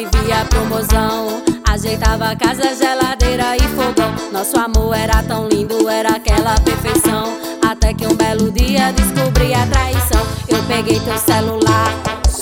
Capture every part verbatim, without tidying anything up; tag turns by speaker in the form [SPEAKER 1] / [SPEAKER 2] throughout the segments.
[SPEAKER 1] vivia promoção. Ajeitava casa, geladeira e fogão. Nosso amor era tão lindo, era aquela perfeição. Até que um belo dia descobri a traição. Eu peguei teu celular.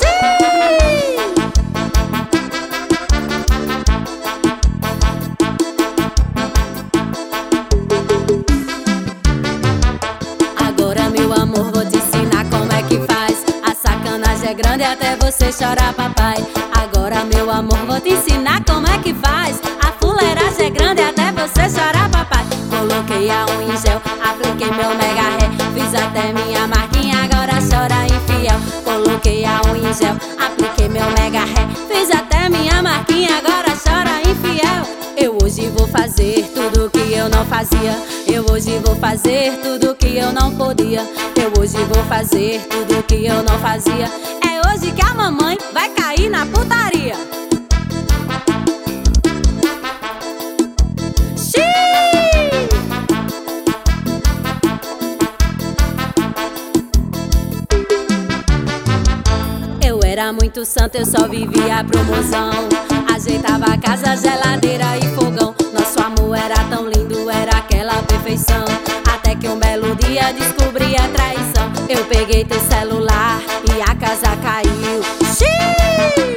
[SPEAKER 1] Agora, meu amor, vou te ensinar como é que faz. A sacanagem é grande até você chorar, papai. Agora, meu amor, vou te ensinar como é que faz. A fuleiragem é grande até você chorar, papai. Coloquei a unha em gel, apliquei meu mega ré, fiz até minha marquinha, agora chora infiel. Coloquei a unha em gel, apliquei meu mega ré, fiz até minha marquinha, agora chora infiel. Eu hoje vou fazer tudo que eu não fazia. Eu hoje vou fazer tudo que eu não podia. Eu hoje vou fazer tudo que eu não fazia. É hoje que a mamãe vai cair na putaria. Eu era muito santa, eu só vivia a promoção. Ajeitava a casa, geladeira e fogão. Nosso amor era tão lindo, era aquela perfeição. Até que um belo dia descobri a traição. Eu peguei teu celular e a casa caiu. Xiii!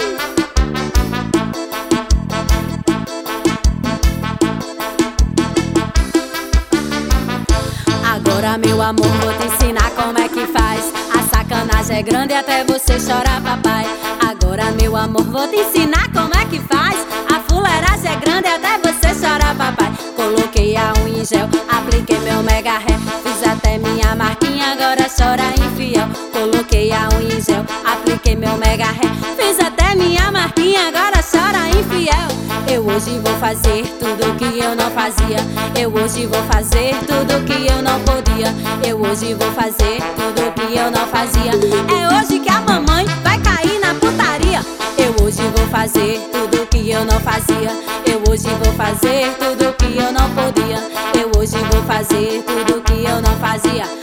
[SPEAKER 1] Agora, meu amor, vou te ensinar como é que faz. A sacanagem é grande até você chorar, papai. Agora, meu amor, vou te ensinar como é que faz. A fuleiragem é grande até você chorar, papai. Coloquei a unha em gel, apliquei meu mega ré, fiz até minha marquinha, agora chora infiel. Coloquei a unha em gel, apliquei meu mega ré, fiz até minha marquinha, agora chora infiel. Eu hoje vou fazer tudo que eu não fazia. Eu hoje vou fazer tudo que eu não podia. Eu hoje vou fazer tudo que eu não fazia. É hoje que a mamãe vai cair na putaria. Eu hoje vou fazer tudo que eu não fazia. Eu hoje vou fazer tudo que eu não podia. Eu hoje vou fazer tudo que eu não fazia.